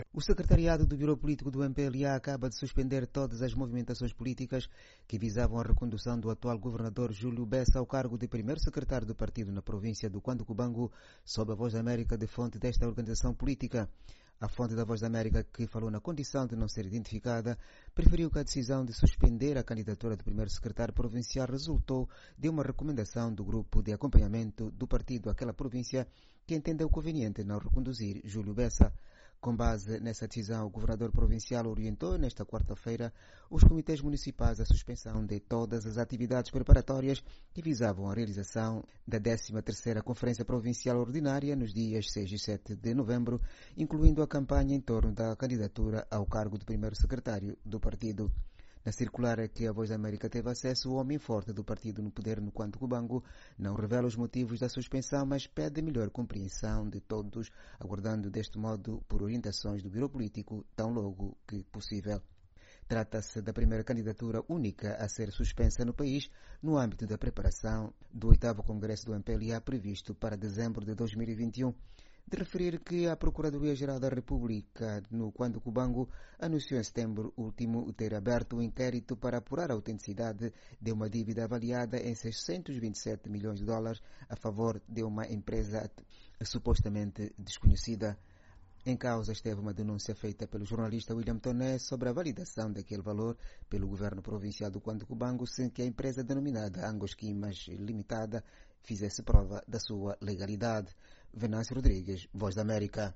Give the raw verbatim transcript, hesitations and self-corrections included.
O secretariado do Bureau Político do M P L A acaba de suspender todas as movimentações políticas que visavam a recondução do atual governador Júlio Bessa ao cargo de primeiro secretário do partido na província do Quando Cubango, sob a Voz da América de fonte desta organização política. A fonte da Voz da América, que falou na condição de não ser identificada, preferiu que a decisão de suspender a candidatura do primeiro secretário provincial resultou de uma recomendação do grupo de acompanhamento do partido àquela província, que entendeu conveniente não reconduzir Júlio Bessa. Com base nessa decisão, o governador provincial orientou nesta quarta-feira os comitês municipais à suspensão de todas as atividades preparatórias que visavam a realização da décima terceira Conferência Provincial Ordinária nos dias seis e sete de novembro, incluindo a campanha em torno da candidatura ao cargo de primeiro secretário do partido. Na circular a que a Voz da América teve acesso, o homem forte do partido no poder no Quando Cubango não revela os motivos da suspensão, mas pede melhor compreensão de todos, aguardando deste modo por orientações do Bureau Político tão logo que possível. Trata-se da primeira candidatura única a ser suspensa no país no âmbito da preparação do oitavo Congresso do M P L A previsto para dezembro de dois mil e vinte e um. De referir que a Procuradoria-Geral da República no Quando Cubango anunciou em setembro último ter aberto um inquérito para apurar a autenticidade de uma dívida avaliada em seiscentos e vinte e sete milhões de dólares a favor de uma empresa supostamente desconhecida. Em causa esteve uma denúncia feita pelo jornalista William Toné sobre a validação daquele valor pelo governo provincial do Quando Cubango, sem que a empresa denominada Angos Quimas Limitada fizesse prova da sua legalidade. Venâncio Rodrigues, Voz da América.